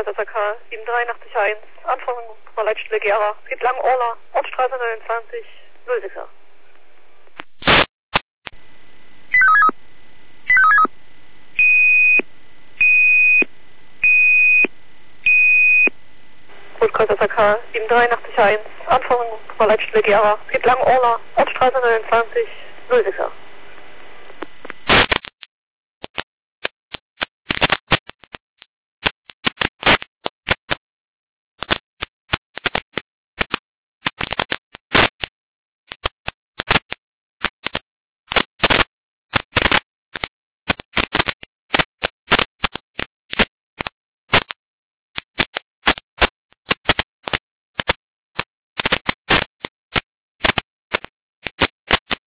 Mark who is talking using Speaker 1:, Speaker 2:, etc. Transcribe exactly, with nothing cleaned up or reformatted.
Speaker 1: Rotkreuz S A K sieben drei acht eins, Anfang von Leitstelle Gera. Es geht lang Orla, Ortsstraße neunundzwanzig, null sechser. Rotkreuz S A K sieben drei acht eins, Anfang von Leitstelle Gera. Es geht lang Orla, Ortsstraße neunundzwanzig, null sechser.